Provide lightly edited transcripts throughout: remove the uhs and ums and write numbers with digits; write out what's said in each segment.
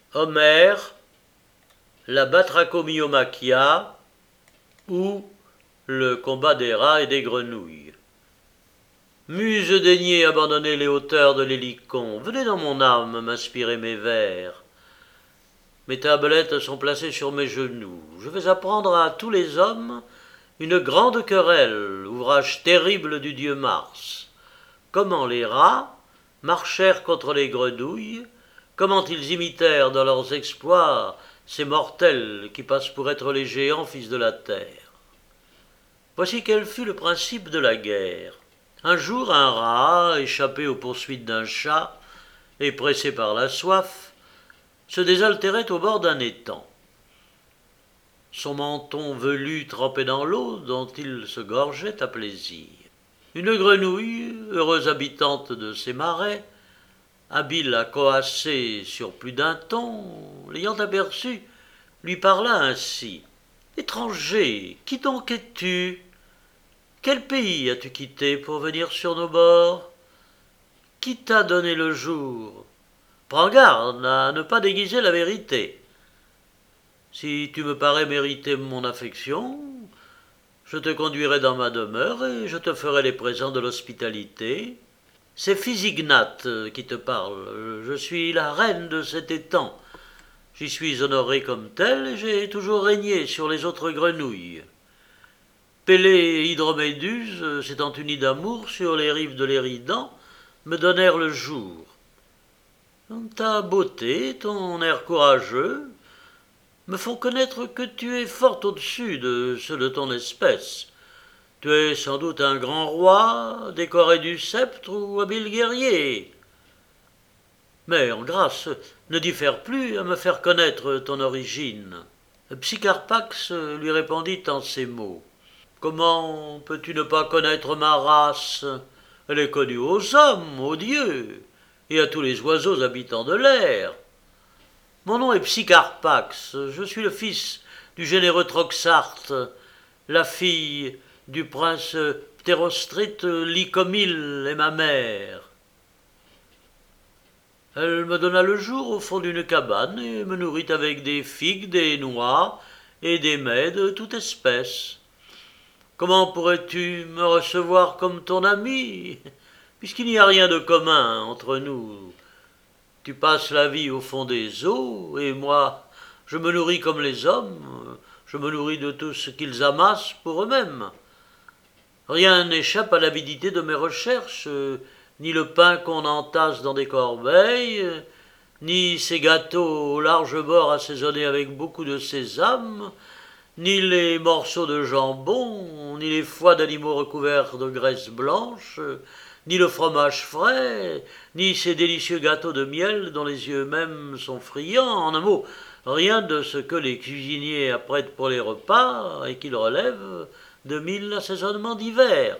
Homère, la Batrachomyomachia ou le combat des rats et des grenouilles. Muse daignez abandonner les hauteurs de l'Hélicon, venez dans mon âme m'inspirer mes vers. Mes tablettes sont placées sur mes genoux, je vais apprendre à tous les hommes une grande querelle, ouvrage terrible du dieu Mars. Comment les rats marchèrent contre les grenouilles, comment ils imitèrent dans leurs exploits ces mortels qui passent pour être les géants fils de la terre. Voici quel fut le principe de la guerre. Un jour, un rat, échappé aux poursuites d'un chat et pressé par la soif, se désaltérait au bord d'un étang. Son menton velu trempait dans l'eau dont il se gorgeait à plaisir. Une grenouille, heureuse habitante de ces marais, habile à coasser sur plus d'un ton, l'ayant aperçu, lui parla ainsi. « Étranger, qui donc es-tu ? Quel pays as-tu quitté pour venir sur nos bords ? Qui t'a donné le jour ? Prends garde à ne pas déguiser la vérité. Si tu me parais mériter mon affection, je te conduirai dans ma demeure et je te ferai les présents de l'hospitalité. C'est Physignate qui te parle. Je suis la reine de cet étang. J'y suis honorée comme telle et j'ai toujours régné sur les autres grenouilles. Pélée et Hydroméduse, s'étant unies d'amour sur les rives de l'Éridan, me donnèrent le jour. Ta beauté, ton air courageux, me font connaître que tu es fort au-dessus de ceux de ton espèce. Tu es sans doute un grand roi, décoré du sceptre ou habile guerrier. Mais, en grâce, ne diffère plus à me faire connaître ton origine. Psicarpax lui répondit en ces mots. Comment peux-tu ne pas connaître ma race ? Elle est connue aux hommes, aux dieux, et à tous les oiseaux habitants de l'air. Mon nom est Psicarpax, je suis le fils du généreux Troxarte, la fille du prince Ptérostrite Lycomyle est ma mère. Elle me donna le jour au fond d'une cabane et me nourrit avec des figues, des noix et des mets de toute espèce. Comment pourrais-tu me recevoir comme ton ami, puisqu'il n'y a rien de commun entre nous ? Tu passes la vie au fond des eaux, et moi, je me nourris comme les hommes, je me nourris de tout ce qu'ils amassent pour eux-mêmes. Rien n'échappe à l'avidité de mes recherches, ni le pain qu'on entasse dans des corbeilles, ni ces gâteaux au large bord assaisonnés avec beaucoup de sésame, ni les morceaux de jambon, ni les foies d'animaux recouverts de graisse blanche, ni le fromage frais, ni ces délicieux gâteaux de miel dont les yeux mêmes sont friands. En un mot, rien de ce que les cuisiniers apprêtent pour les repas et qu'ils relèvent de 1000 assaisonnements divers.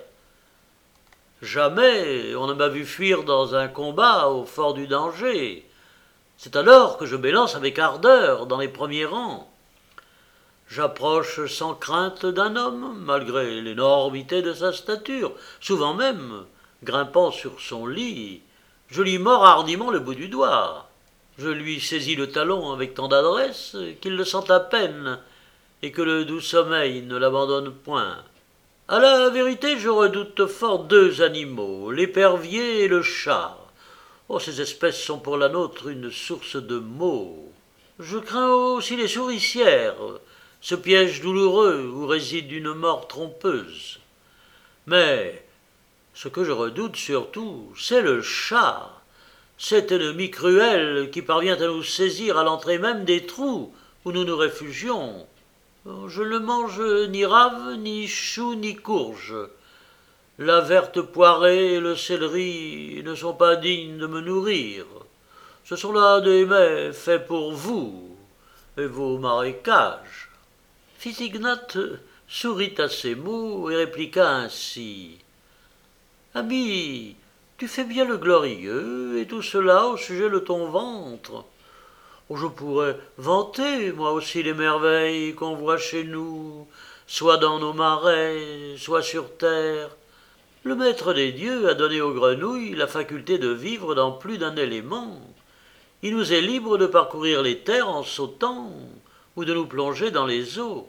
Jamais on ne m'a vu fuir dans un combat au fort du danger. C'est alors que je m'élance avec ardeur dans les premiers rangs. J'approche sans crainte d'un homme, malgré l'énormité de sa stature. Souvent même, grimpant sur son lit, je lui mords hardiment le bout du doigt. Je lui saisis le talon avec tant d'adresse qu'il le sent à peine et que le doux sommeil ne l'abandonne point. À la vérité, je redoute fort deux animaux, l'épervier et le chat. Oh, ces espèces sont pour la nôtre une source de maux. Je crains aussi les souricières, ce piège douloureux où réside une mort trompeuse. Mais ce que je redoute surtout, c'est le chat, cet ennemi cruel qui parvient à nous saisir à l'entrée même des trous où nous nous réfugions. Je ne mange ni rave, ni chou, ni courge. La verte poirée et le céleri ne sont pas dignes de me nourrir. Ce sont là des mets faits pour vous et vos marécages. Physignate sourit à ces mots et répliqua ainsi. Ami, tu fais bien le glorieux, et tout cela au sujet de ton ventre. Oh, je pourrais vanter, moi aussi, les merveilles qu'on voit chez nous, soit dans nos marais, soit sur terre. Le maître des dieux a donné aux grenouilles la faculté de vivre dans plus d'un élément, il nous est libre de parcourir les terres en sautant ou de nous plonger dans les eaux.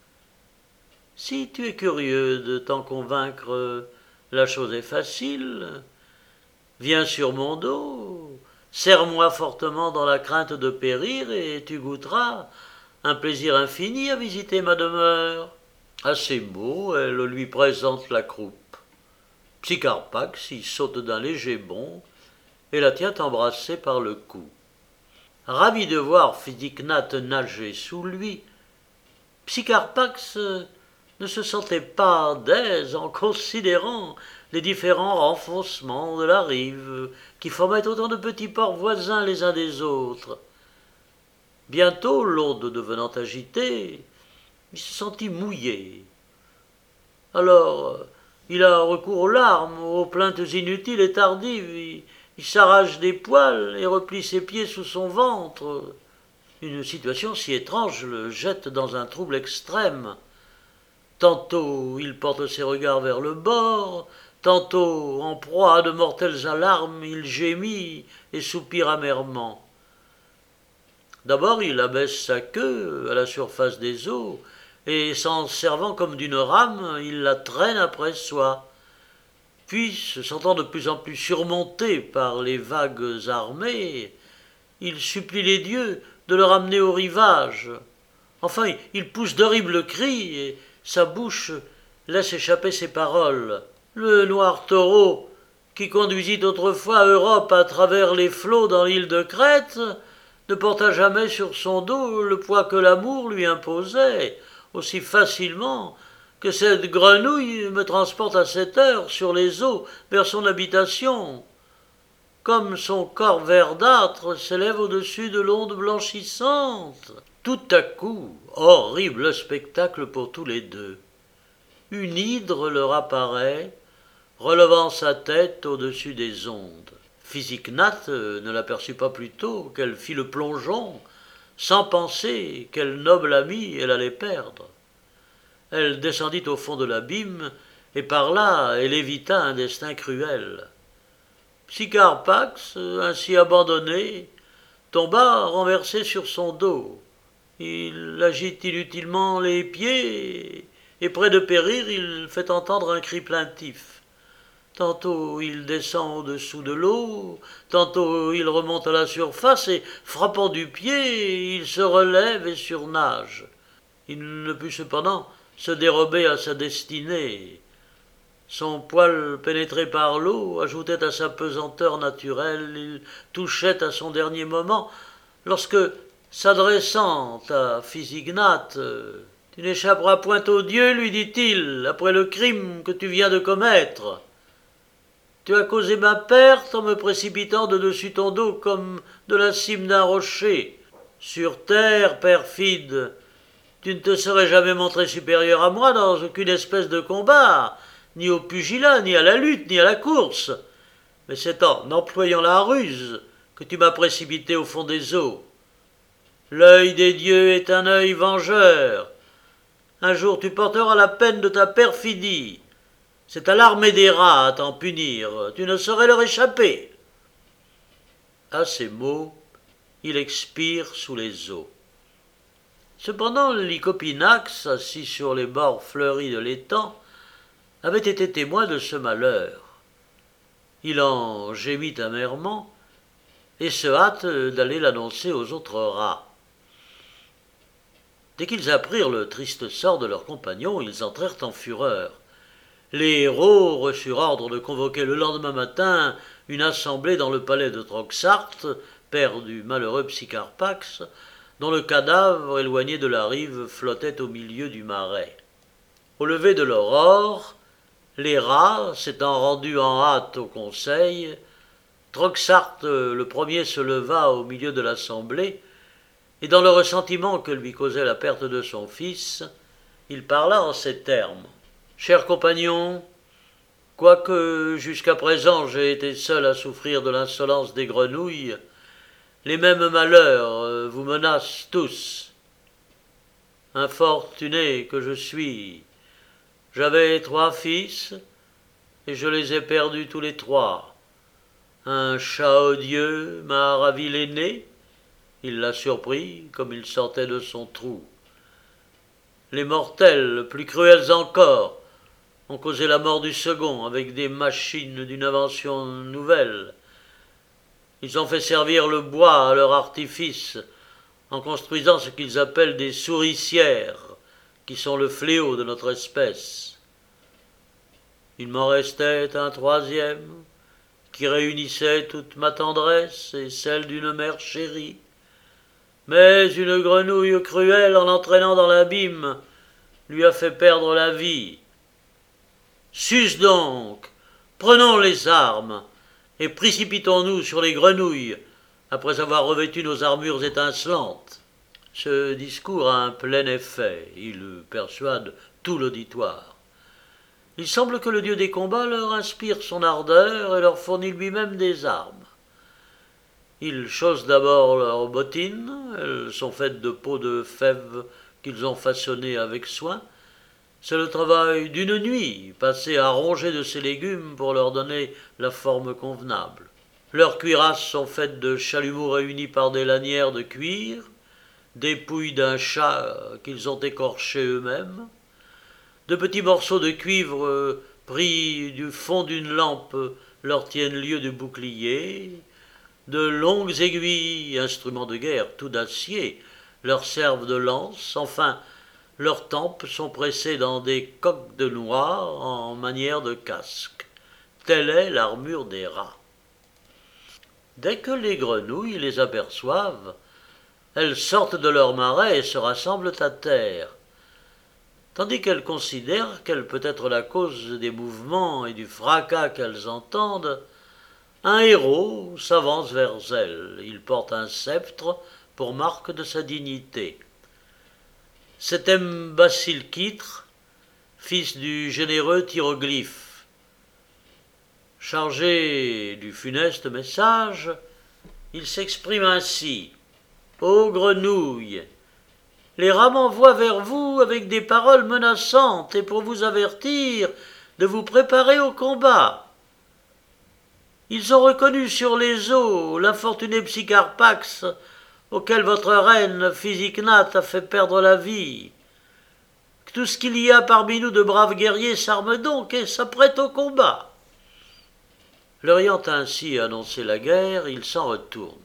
Si tu es curieux de t'en convaincre, la chose est facile. Viens sur mon dos, serre-moi fortement dans la crainte de périr et tu goûteras un plaisir infini à visiter ma demeure. À ces mots, elle lui présente la croupe. Psicarpax y saute d'un léger bond et la tient embrassée par le cou. Ravi de voir Physignathe nager sous lui, Psicarpax ne se sentait pas d'aise en considérant les différents renfoncements de la rive qui formaient autant de petits ports voisins les uns des autres. Bientôt, l'onde devenant agitée, il se sentit mouillé. Alors, il a recours aux larmes, aux plaintes inutiles et tardives. Il s'arrache des poils et replie ses pieds sous son ventre. Une situation si étrange le jette dans un trouble extrême. Tantôt il porte ses regards vers le bord, tantôt, en proie à de mortelles alarmes, il gémit et soupire amèrement. D'abord il abaisse sa queue à la surface des eaux, et s'en servant comme d'une rame, il la traîne après soi. Puis, se sentant de plus en plus surmonté par les vagues armées, il supplie les dieux de le ramener au rivage. Enfin, il pousse d'horribles cris, et sa bouche laisse échapper ces paroles. Le noir taureau, qui conduisit autrefois Europe à travers les flots dans l'île de Crète, ne porta jamais sur son dos le poids que l'amour lui imposait, aussi facilement que cette grenouille me transporte à cette heure sur les eaux vers son habitation. Comme son corps verdâtre s'élève au-dessus de l'onde blanchissante. Tout à coup, horrible spectacle pour tous les deux. Une hydre leur apparaît, relevant sa tête au-dessus des ondes. Physignathe ne l'aperçut pas plus tôt qu'elle fit le plongeon, sans penser quelle noble amie elle allait perdre. Elle descendit au fond de l'abîme, et par là elle évita un destin cruel. Psicarpax, ainsi abandonné, tomba renversé sur son dos. Il agite inutilement les pieds, et près de périr, il fait entendre un cri plaintif. Tantôt il descend au-dessous de l'eau, tantôt il remonte à la surface, et, frappant du pied, il se relève et surnage. Il ne put cependant se dérober à sa destinée. Son poil pénétré par l'eau ajoutait à sa pesanteur naturelle, il touchait à son dernier moment, lorsque, s'adressant à Physignathe, « Tu n'échapperas point aux dieux, lui dit-il, après le crime que tu viens de commettre. Tu as causé ma perte en me précipitant de dessus ton dos comme de la cime d'un rocher. Sur terre, perfide, tu ne te serais jamais montré supérieur à moi dans aucune espèce de combat, ni au pugilat, ni à la lutte, ni à la course. Mais c'est en employant la ruse que tu m'as précipité au fond des eaux. L'œil des dieux est un œil vengeur. Un jour tu porteras la peine de ta perfidie. C'est à l'armée des rats à t'en punir. Tu ne saurais leur échapper. » À ces mots, il expire sous les eaux. Cependant, Lycopinax, assis sur les bords fleuris de l'étang, avait été témoin de ce malheur. Il en gémit amèrement et se hâte d'aller l'annoncer aux autres rats. Dès qu'ils apprirent le triste sort de leurs compagnons, ils entrèrent en fureur. Les héros reçurent ordre de convoquer le lendemain matin une assemblée dans le palais de Troxarte, père du malheureux Psicarpax, dont le cadavre, éloigné de la rive, flottait au milieu du marais. Au lever de l'aurore, les rats s'étant rendus en hâte au conseil, Troxarte le premier se leva au milieu de l'assemblée, et dans le ressentiment que lui causait la perte de son fils, il parla en ces termes. « Chers compagnons, quoique jusqu'à présent j'ai été seul à souffrir de l'insolence des grenouilles, les mêmes malheurs vous menacent tous. Infortuné que je suis, j'avais 3 fils, et je les ai perdus tous les 3. Un chat odieux m'a ravi l'aîné, Il l'a surpris comme il sortait de son trou. Les mortels, plus cruels encore, ont causé la mort du second avec des machines d'une invention nouvelle. Ils ont fait servir le bois à leur artifice en construisant ce qu'ils appellent des souricières, qui sont le fléau de notre espèce. Il m'en restait un troisième, qui réunissait toute ma tendresse et celle d'une mère chérie. Mais une grenouille cruelle, en l'entraînant dans l'abîme, lui a fait perdre la vie. Sus donc, prenons les armes, et précipitons-nous sur les grenouilles, après avoir revêtu nos armures étincelantes. Ce discours a un plein effet, il persuade tout l'auditoire. Il semble que le dieu des combats leur inspire son ardeur et leur fournit lui-même des armes. Ils chaussent d'abord leurs bottines, elles sont faites de peaux de fèves qu'ils ont façonnées avec soin. C'est le travail d'une nuit, passée à ronger de ces légumes pour leur donner la forme convenable. Leurs cuirasses sont faites de chalumeaux réunis par des lanières de cuir, dépouilles d'un chat qu'ils ont écorché eux-mêmes, de petits morceaux de cuivre pris du fond d'une lampe leur tiennent lieu de bouclier, de longues aiguilles, instruments de guerre tout d'acier, leur servent de lance, enfin, leurs tempes sont pressées dans des coques de noix en manière de casque. Telle est l'armure des rats. Dès que les grenouilles les aperçoivent, elles sortent de leur marais et se rassemblent à terre, tandis qu'elles considèrent quelle peut être la cause des mouvements et du fracas qu'elles entendent. Un héros s'avance vers elles. Il porte un sceptre pour marque de sa dignité. C'est Mbassilkitre, fils du généreux Tyroglyphe. Chargé du funeste message, il s'exprime ainsi. Ô grenouille, les rats m'envoient vers vous avec des paroles menaçantes et pour vous avertir de vous préparer au combat. Ils ont reconnu sur les eaux l'infortuné Psycharpax auquel votre reine Physignathe a fait perdre la vie. Tout ce qu'il y a parmi nous de braves guerriers s'arme donc et s'apprête au combat. Leur ayant ainsi annoncé la guerre, ils s'en retournent.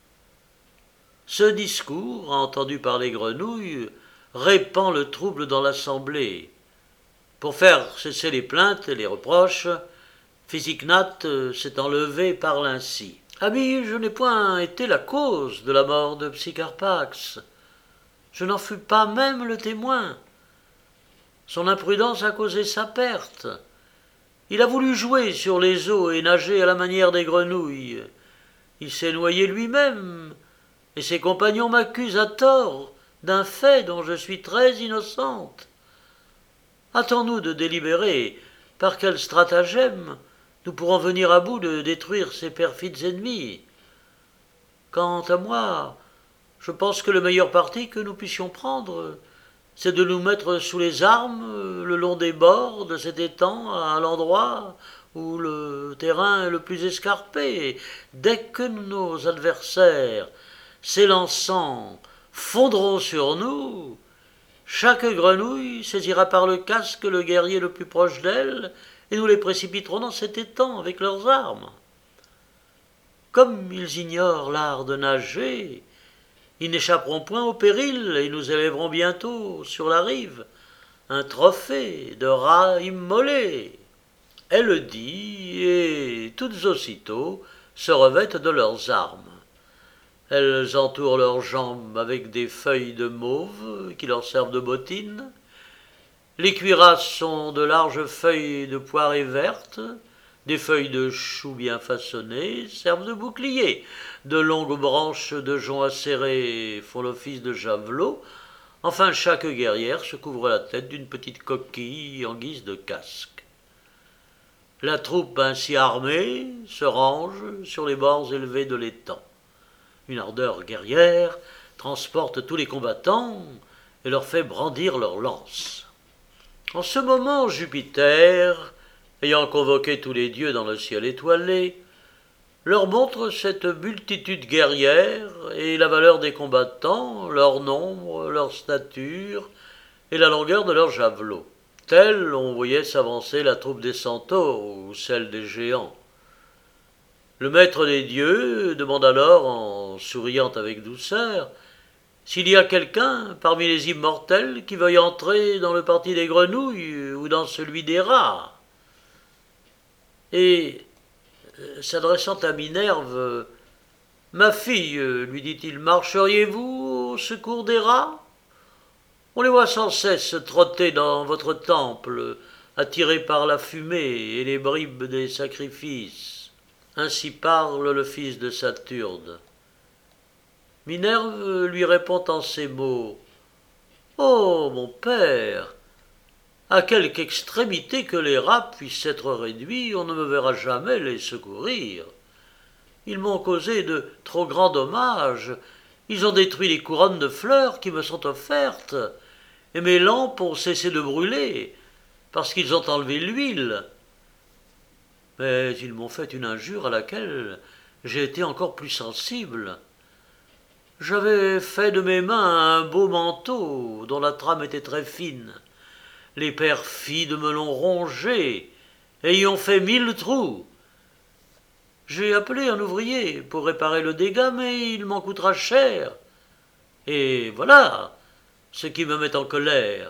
Ce discours, entendu par les grenouilles, répand le trouble dans l'assemblée. Pour faire cesser les plaintes et les reproches, Physignathe s'est enlevé parle ainsi. Ami, je n'ai point été la cause de la mort de Psycharpax. Je n'en fus pas même le témoin. Son imprudence a causé sa perte. Il a voulu jouer sur les eaux et nager à la manière des grenouilles. Il s'est noyé lui-même, et ses compagnons m'accusent à tort d'un fait dont je suis très innocente. Hâtons-nous de délibérer par quel stratagème nous pourrons venir à bout de détruire ces perfides ennemis. Quant à moi, je pense que le meilleur parti que nous puissions prendre, c'est de nous mettre sous les armes le long des bords de cet étang à l'endroit où le terrain est le plus escarpé. Dès que nos adversaires, s'élançant, fondront sur nous, chaque grenouille saisira par le casque le guerrier le plus proche d'elle, et nous les précipiterons dans cet étang avec leurs armes. Comme ils ignorent l'art de nager, ils n'échapperont point au péril, et nous élèverons bientôt sur la rive un trophée de rats immolés. Elle le dit, et toutes aussitôt se revêtent de leurs armes. Elles entourent leurs jambes avec des feuilles de mauve qui leur servent de bottines. Les cuirasses sont de larges feuilles de poirée vertes, des feuilles de chou bien façonnées servent de bouclier, de longues branches de jonc acéré font l'office de javelot, enfin chaque guerrière se couvre la tête d'une petite coquille en guise de casque. La troupe ainsi armée se range sur les bords élevés de l'étang. Une ardeur guerrière transporte tous les combattants et leur fait brandir leurs lances. En ce moment, Jupiter, ayant convoqué tous les dieux dans le ciel étoilé, leur montre cette multitude guerrière et la valeur des combattants, leur nombre, leur stature et la longueur de leurs javelots. Telle on voyait s'avancer la troupe des centaures ou celle des géants. Le maître des dieux demande alors, en souriant avec douceur, s'il y a quelqu'un parmi les immortels qui veuille entrer dans le parti des grenouilles ou dans celui des rats. Et, s'adressant à Minerve, ma fille, lui dit-il, marcheriez-vous au secours des rats? On les voit sans cesse trotter dans votre temple, attirés par la fumée et les bribes des sacrifices. Ainsi parle le fils de Saturne. Minerve lui répond en ces mots. Ô mon père, à quelque extrémité que les rats puissent être réduits, on ne me verra jamais les secourir. Ils m'ont causé de trop grands dommages, ils ont détruit les couronnes de fleurs qui me sont offertes, et mes lampes ont cessé de brûler, parce qu'ils ont enlevé l'huile. Mais ils m'ont fait une injure à laquelle j'ai été encore plus sensible. J'avais fait de mes mains un beau manteau dont la trame était très fine. Les perfides me l'ont rongé et y ont fait 1000 trous. J'ai appelé un ouvrier pour réparer le dégât, mais il m'en coûtera cher. Et voilà ce qui me met en colère.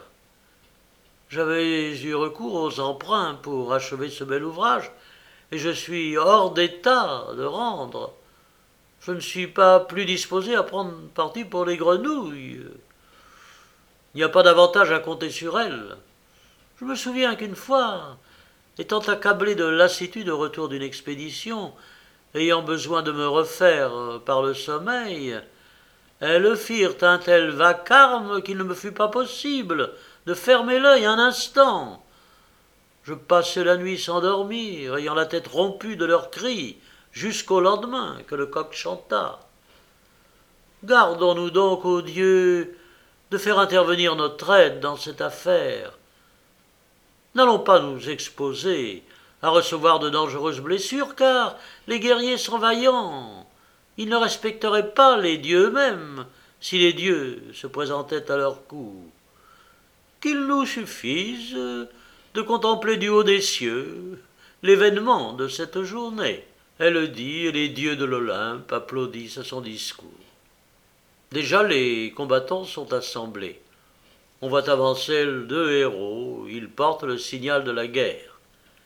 J'avais eu recours aux emprunts pour achever ce bel ouvrage, et je suis hors d'état de rendre. Je ne suis pas plus disposé à prendre parti pour les grenouilles. Il n'y a pas d'avantage à compter sur elles. Je me souviens qu'une fois, étant accablé de lassitude au retour d'une expédition, ayant besoin de me refaire par le sommeil, elles firent un tel vacarme qu'il ne me fut pas possible de fermer l'œil un instant. Je passai la nuit sans dormir, ayant la tête rompue de leurs cris, jusqu'au lendemain que le coq chanta. Gardons-nous donc aux dieux de faire intervenir notre aide dans cette affaire. N'allons pas nous exposer à recevoir de dangereuses blessures, car les guerriers sont vaillants. Ils ne respecteraient pas les dieux eux-mêmes si les dieux se présentaient à leur cou. Qu'il nous suffise de contempler du haut des cieux l'événement de cette journée. Elle dit, et les dieux de l'Olympe applaudissent à son discours. Déjà les combattants sont assemblés. On voit avancer deux héros, ils portent le signal de la guerre.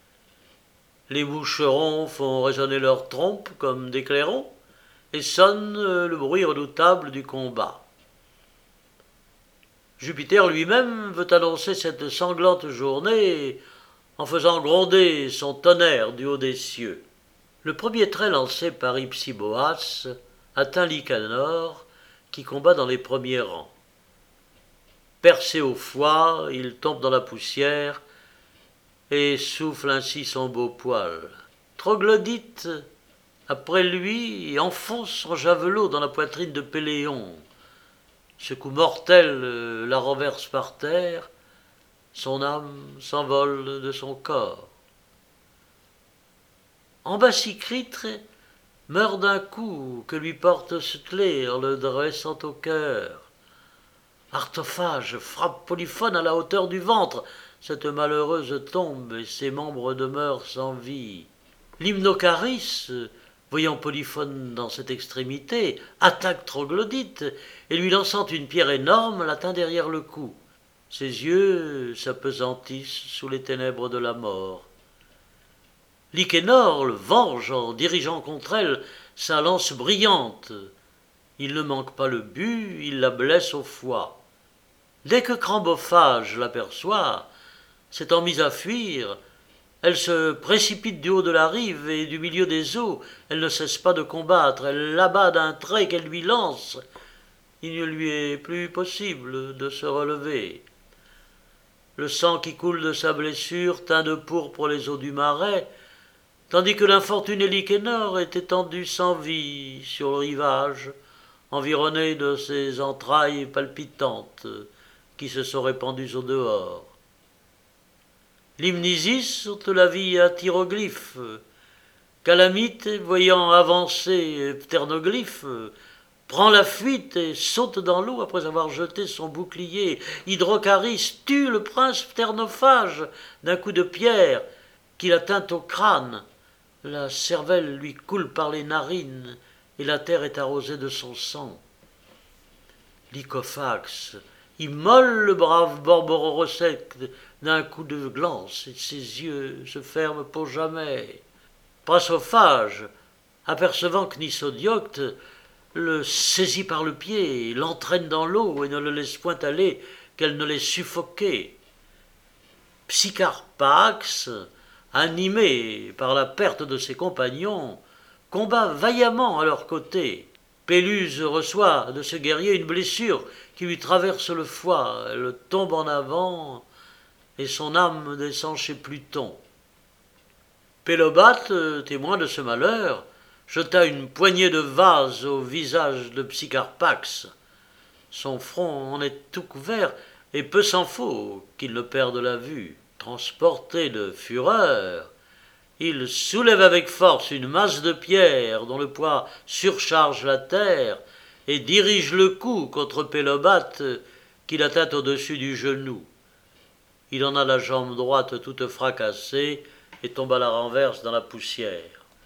Les moucherons font résonner leurs trompes comme des clairons, et sonne le bruit redoutable du combat. Jupiter lui-même veut annoncer cette sanglante journée en faisant gronder son tonnerre du haut des cieux. Le premier trait lancé par Hypsiboas atteint Lycanor, qui combat dans les premiers rangs. Percé au foie, il tombe dans la poussière et souffle ainsi son beau poil. Troglodyte, après lui, enfonce son javelot dans la poitrine de Péléon. Ce coup mortel la renverse par terre, son âme s'envole de son corps. Ambassycritre meurt d'un coup que lui porte Scler, le dressant au cœur. Artophage frappe Polyphone à la hauteur du ventre. Cette malheureuse tombe et ses membres demeurent sans vie. L'Hymnocharis, voyant Polyphone dans cette extrémité, attaque Troglodyte et lui lançant une pierre énorme, l'atteint derrière le cou. Ses yeux s'apesantissent sous les ténèbres de la mort. Lycanor le venge en dirigeant contre elle sa lance brillante. Il ne manque pas le but, il la blesse au foie. Dès que Crambophage l'aperçoit, s'étant mise à fuir, elle se précipite du haut de la rive et du milieu des eaux. Elle ne cesse pas de combattre, elle l'abat d'un trait qu'elle lui lance. Il ne lui est plus possible de se relever. Le sang qui coule de sa blessure teint de pourpre les eaux du marais, tandis que l'infortuné Lycanor est étendu sans vie sur le rivage, environné de ses entrailles palpitantes qui se sont répandues au dehors. L'Hymnisis ôte la vie à Thyroglyphe, Calamite, voyant avancer Pternoglyphe, prend la fuite et saute dans l'eau après avoir jeté son bouclier. Hydrocharis tue le prince pternophage d'un coup de pierre qu'il atteint au crâne. La cervelle lui coule par les narines et la terre est arrosée de son sang. Lycophax immole le brave Borbororosec d'un coup de glance et ses yeux se ferment pour jamais. Prasophage, apercevant Chnysodiocte, le saisit par le pied, l'entraîne dans l'eau et ne le laisse point aller qu'elle ne l'ait suffoqué. Psycharpax, animé par la perte de ses compagnons, combat vaillamment à leur côté. Péluse reçoit de ce guerrier une blessure qui lui traverse le foie, elle tombe en avant et son âme descend chez Pluton. Pélobate, témoin de ce malheur, jeta une poignée de vase au visage de Psycharpax. Son front en est tout couvert, et peu s'en faut qu'il ne perde la vue. Transporté de fureur, il soulève avec force une masse de pierre dont le poids surcharge la terre et dirige le coup contre Pélobate qu'il atteint au-dessus du genou. Il en a la jambe droite toute fracassée et tombe à la renverse dans la poussière.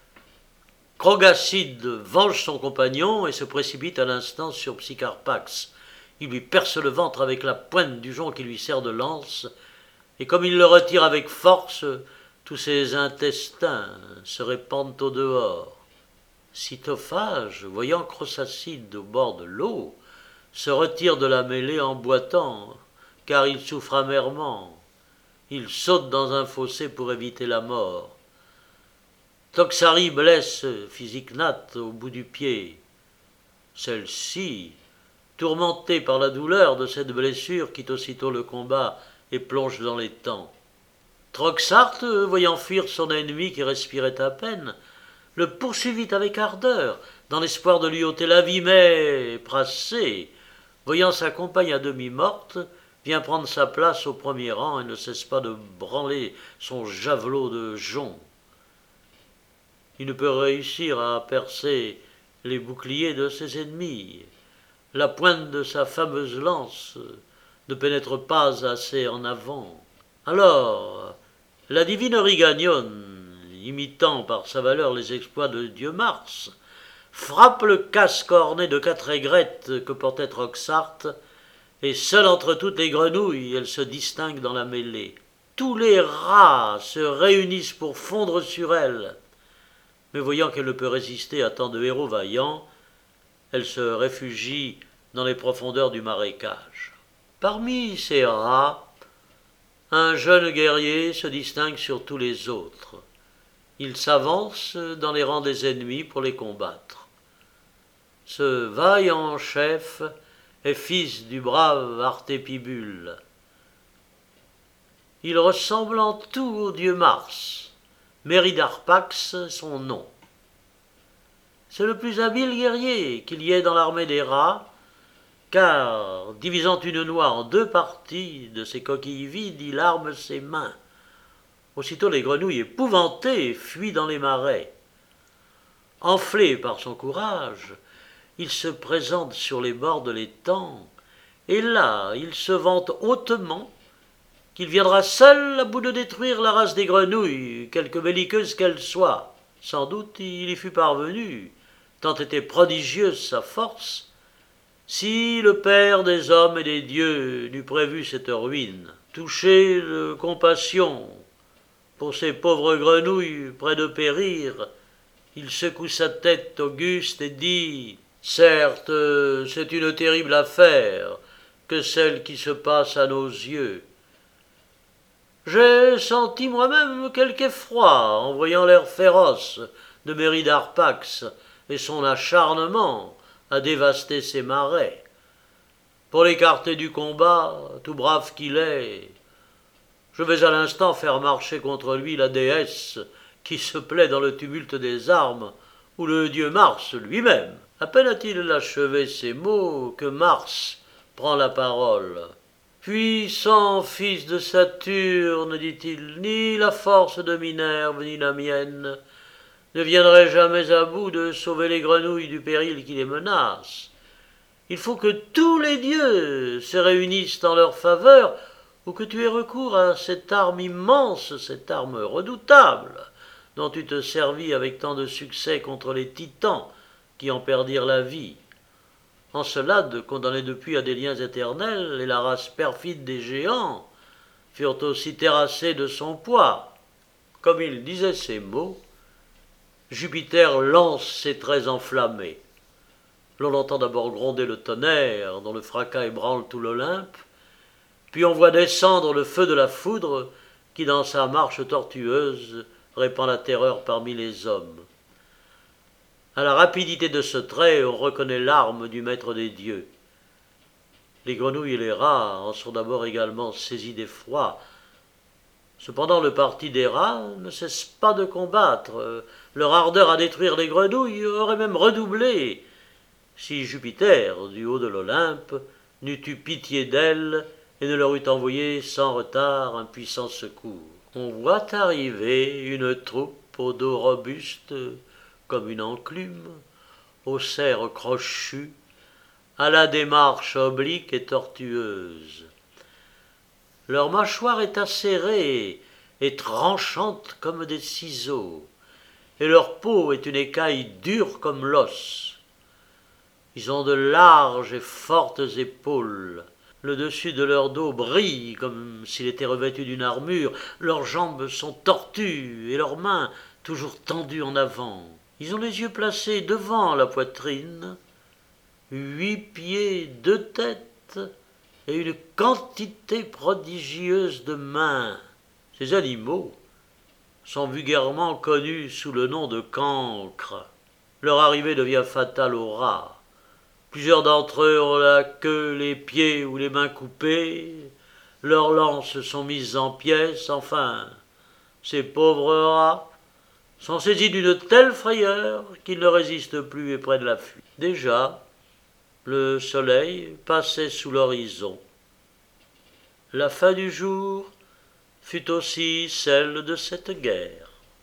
Crogacide venge son compagnon et se précipite à l'instant sur Psycharpax. Il lui perce le ventre avec la pointe du jonc qui lui sert de lance, et comme il le retire avec force, tous ses intestins se répandent au dehors. Cytophage, voyant Crocacide au bord de l'eau, se retire de la mêlée en boitant, car il souffre amèrement. Il saute dans un fossé pour éviter la mort. Toxari blesse Physignate au bout du pied. Celle-ci, tourmentée par la douleur de cette blessure, quitte aussitôt le combat et plonge dans l'étang. Troxarte, voyant fuir son ennemi qui respirait à peine, le poursuivit avec ardeur, dans l'espoir de lui ôter la vie, mais Pracé, voyant sa compagne à demi morte, vient prendre sa place au premier rang et ne cesse pas de branler son javelot de jonc. Il ne peut réussir à percer les boucliers de ses ennemis. La pointe de sa fameuse lance ne pénètre pas assez en avant. Alors, la divine Riganione, imitant par sa valeur les exploits de dieu Mars, frappe le casque orné de 4 aigrettes que portait Troxarte, et seule entre toutes les grenouilles, elle se distingue dans la mêlée. Tous les rats se réunissent pour fondre sur elle, mais voyant qu'elle ne peut résister à tant de héros vaillants, elle se réfugie dans les profondeurs du marécage. Parmi ces rats, un jeune guerrier se distingue sur tous les autres. Il s'avance dans les rangs des ennemis pour les combattre. Ce vaillant chef est fils du brave Artépibule. Il ressemble en tout au dieu Mars. Méridarpax, son nom. C'est le plus habile guerrier qu'il y ait dans l'armée des rats, car, divisant une noix en 2 parties de ses coquilles vides, il arme ses mains. Aussitôt les grenouilles épouvantées fuient dans les marais. Enflé par son courage, il se présente sur les bords de l'étang, et là il se vante hautement qu'il viendra seul à bout de détruire la race des grenouilles, quelque belliqueuse qu'elle soit. Sans doute il y fut parvenu, tant était prodigieuse sa force, si le Père des hommes et des dieux n'eût prévu cette ruine. Touché de compassion pour ces pauvres grenouilles près de périr, il secoue sa tête auguste et dit « Certes, c'est une terrible affaire que celle qui se passe à nos yeux. J'ai senti moi-même quelque effroi en voyant l'air féroce de Méridarpax et son acharnement à dévaster ces marais. Pour l'écarter du combat, tout brave qu'il est, je vais à l'instant faire marcher contre lui la déesse qui se plaît dans le tumulte des armes, ou le dieu Mars lui-même. » À peine a-t-il achevé ces mots que Mars prend la parole. « Puissant fils de Saturne, dit-il, ni la force de Minerve, ni la mienne ne viendraient jamais à bout de sauver les grenouilles du péril qui les menace. Il faut que tous les dieux se réunissent en leur faveur, ou que tu aies recours à cette arme immense, cette arme redoutable, dont tu te servis avec tant de succès contre les titans qui en perdirent la vie. Encelade, condamné depuis à des liens éternels, et la race perfide des géants, furent aussi terrassés de son poids. Comme il disait ces mots, Jupiter lance ses traits enflammés. L'on entend d'abord gronder le tonnerre, dont le fracas ébranle tout l'Olympe, puis on voit descendre le feu de la foudre, qui dans sa marche tortueuse répand la terreur parmi les hommes. À la rapidité de ce trait, on reconnaît l'arme du maître des dieux. Les grenouilles et les rats en sont d'abord également saisis d'effroi. Cependant, le parti des rats ne cesse pas de combattre. Leur ardeur à détruire les grenouilles aurait même redoublé si Jupiter, du haut de l'Olympe, n'eût eu pitié d'elles et ne leur eût envoyé sans retard un puissant secours. On voit arriver une troupe au dos robuste comme une enclume, aux serres crochues, à la démarche oblique et tortueuse. Leur mâchoire est acérée et tranchante comme des ciseaux, et leur peau est une écaille dure comme l'os. Ils ont de larges et fortes épaules. Le dessus de leur dos brille comme s'il était revêtu d'une armure. Leurs jambes sont tortues et leurs mains toujours tendues en avant. Ils ont les yeux placés devant la poitrine, 8 pieds, 2 têtes et une quantité prodigieuse de mains. Ces animaux sont vulgairement connus sous le nom de cancres. Leur arrivée devient fatale aux rats. Plusieurs d'entre eux ont la queue, les pieds ou les mains coupés, leurs lances sont mises en pièces, enfin, ces pauvres rats sont saisis d'une telle frayeur qu'ils ne résistent plus et prennent la fuite. Déjà, le soleil passait sous l'horizon. La fin du jour fut aussi celle de cette guerre.